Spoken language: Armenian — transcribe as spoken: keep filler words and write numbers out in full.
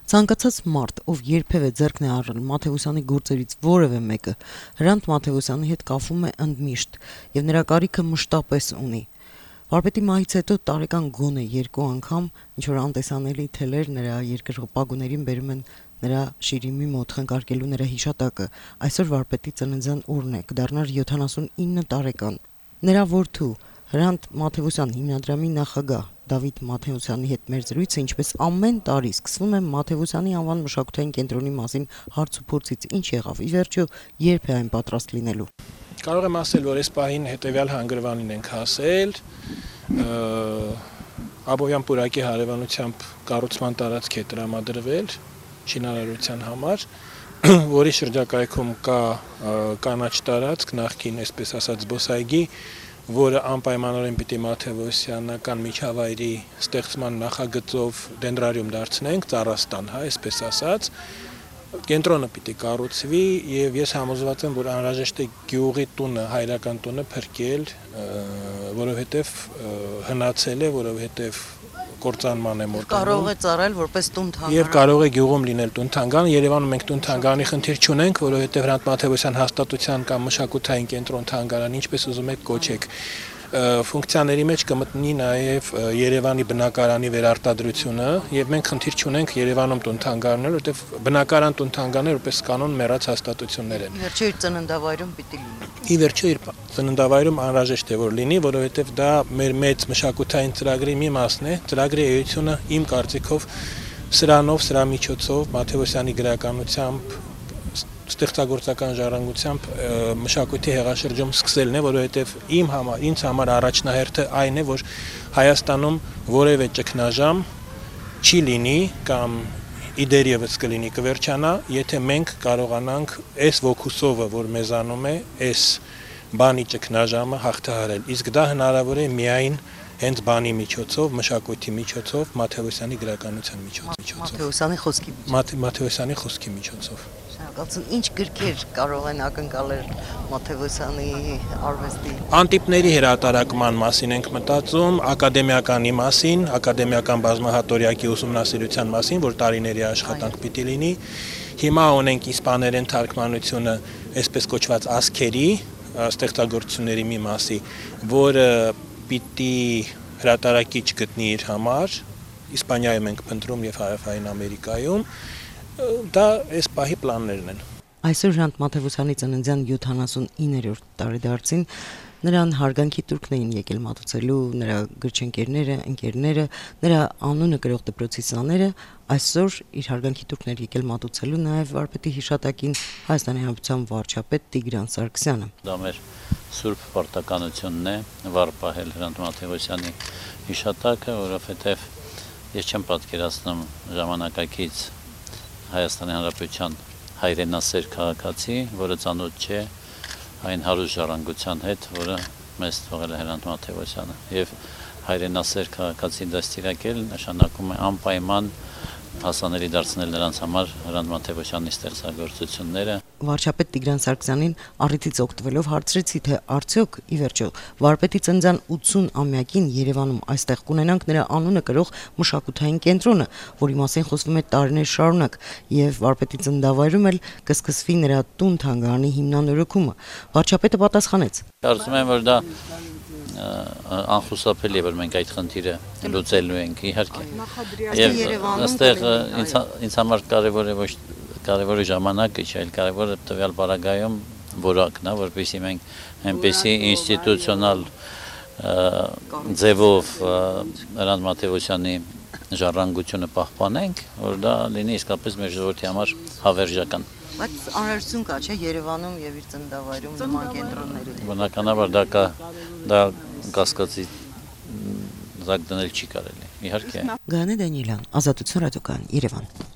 Ցանկացած մարդ, ով երբևէ ձեռքն է առել Մաթեոսյանի գործերից որևէ մեկը, Հրանտ Մաթեոսյանի հետ կապվում է ընդմիշտ եւ նրա կարիքը մշտապես ունի։ Վարպետի մահից հետո տարեկան գոնե երկու անգամ ինչ-որ անտեսանելի թելեր նրա երկրպագուներին բերում են նրա շիրիմի մոտ խնկարկելու նրա հիշատակը։ Այսօր վարպետի ծննդյան օրն է, կդառնար յոթանասունինը տարեկան։ Նրա որդու Հրանտ Մաթեոսյան հիմնադրամի նախագահ Դավիթ Մաթեոսյանի հետ մեր զրույցը, ինչպես ամեն տարի, սկսվում է Մաթեոսյանի անվան մշակութային կենտրոնի մասին հարց ու փորձից, ինչ եղավ, ի վերջո երբ է այն պատրաստ լինելու։ Կարող եմ ասել, որ այս պահին հետևյալ հանգրվանին ենք հասել, Աբովյան պուրակի հարևանությամբ կառուցման տարածք է տրամադրվել շինարարության համար, որի շրջակայքում կա կանաչ տարածք, նախկին այսպես ասած զբոսայգի, որը անպայմանորեն պիտի Մաթեոսյանական միջավայրի ստեղծման նախագծով դենդրարիում դարձնենք, ծառաստան, հա, այսպես ասած, կենտրոնը պիտի կառուցվի եւ ես համոզված եմ, որ անհրաժեշտ է գյուղի տունը, հայրական տունը փրկել, որովհետեւ հնացել է, որովհետեւ կործանման է մոտենում։ Կարող է ծառայել որպես տուն-թանգարան։ Եվ կարող է գյուղում լինել տուն-թանգարան, Երևանում մենք տուն-թանգարանի խնդիր չունենք, որովհետև Հրանտ Մաթեոսյան հաստատության կամ մշակութային կենտրոն-թանգարան, ինչպես ուզում եք կոչեք, ֆունկցիաների մեջ կմտնի նաև Երևանի բնակարանի վերարտադրությունը, եւ մենք խնդիր չունենք Երևանում տուն-թանգարաններ, որովհետև բնակարան տուն-թանգարաններ որպես կանոն մեռած հաստատություններ են։ Ի վերջո իր ծննդավայրում պիտի լինի։ Ի վերջո իր ծննդավայրում անհրաժեշտ է որ լինի, որովհետև դա մեր մեծ մշակութային ծրագրի մի մասն է, ծրագրի էությունը իմ կարծիքով սրանով, սրա միջոցով Մաթեոսյանի գրականությամբ ստեղծագործական ժառանգությամբ մշակույթի հեղաշրջում սկսելն է, որովհետև իմ համար, ինձ համար առաջնահերթը այն է, որ Հայաստանում որևէ ճգնաժամ չի լինի կամ իդերևս կլինի կվերջանա, եթե մենք կարողանանք այս ոգուսովը, որ մեզանում է, այս բանի ճգնաժամը հաղթահարել։ Իսկ դա հնարավոր է միայն հենց բանի միջոցով, մշակույթի միջոցով, Մաթեոսյանի գրականության միջոցով։ Մաթեոսյանի խոսքի միջոցով։ Մաթեոսյանի խոսքի միջոցով։ Ինչ գրքեր կարող են ակնկալել Մաթեոսյանի արվեստի։ Անտիպների հրատարակման մասին ենք մտածում, ակադեմիականի մասին, ակադեմիական բազմահատորյակի ուսումնասիրության մասին, որ տարիների աշխատանք պիտի լինի։ Հիմա ունենք իսպաներեն թարգմանությունը, այսպես կոչված ասքերի, ստեղծագործությունների մի մասի, որը պիտի հրատարակիչ գտնի իր համար, Իսպանիայում ենք փնտրում եւ Հարավային Ամերիկայում, դա այս պահի պլաններն են։ Այսօր Հրանտ Մաթեոսյանի ծննդյան յոթանասունիններորդ տարեդարձին նրան հարգանքի տուրքն էին եկել մատուցելու նրա գրչընկերները, ընկերները, նրա անունը կրող դպրոցի սաները, այսօր իր հարգանքի տուրքն էր եկել մատուցելու նաև վարպետի հիշատակին Հայաստանի Հանրապետության վարչապետ Տիգրան Սարգսյանը։ Դա մեր սուրբ պարտականությունն է վարպահել Հրանտ Մաթեոսյանի հիշատակը, որովհետև ես չեմ պատկերացնում ժամանակակից Հայաստանի Հանրապետության հայրենասեր քաղաքացի, որը ծանոթ չէ այն հարուստ ժառանգության հետ, որը մեզ թողել է Հրանտ Մաթեոսյանը, եւ հայրենասեր քաղաքացի դաստիարակել նշանակում է անպայման հասանելի դարձնել նրանց համար Հրանտ Մաթեոսյանի ստեղծագործությունները։ Վարչապետ Տիգրան Սարգսյանին առիթից օգտվելով հարցրեցի, թե արդյոք ի վերջո վարպետի ծննդյան ութսուն-ամյակին Երևանում այստեղ կունենանք նրա անունը կրող մշակութային կենտրոնը, որի մասին խոսվում է տարիներ շարունակ, եւ վարպետի ծննդավայրում էլ կսկսվի նրա տուն-թանգարանի հիմնանորոգումը։ Վարչապետը պատասխանեց. Կարծում եմ, որ դա անխուսափելի է, որ մենք այդ խնդիրը լուծելու ենք, իհարկե։ Եվ այստեղ ինձ համար կարևոր է ոչ կարևորը ժամանակը չէ, այլ կարևորը տվյալ պարագայում որակն է, որպեսզի մենք այնպեսի ինստիտուցիոնալ ձևով Հրանտ Մաթեոսյանի ժառանգությունը պահպանենք, որ դա լինի իսկապես մեր ժողովրդի համար հավերժական։ Բայց անհրաժեշտություն կա, չէ, Երևանում եւ իր ծննդավայրում նման կենտրոնների։ Բնականաբար դա կա, դա կասկածի զակ դնել չի կարելի, իհարկե։ Գանե Դանիելյան, Ազատություն ռադիոկայան, Երևան։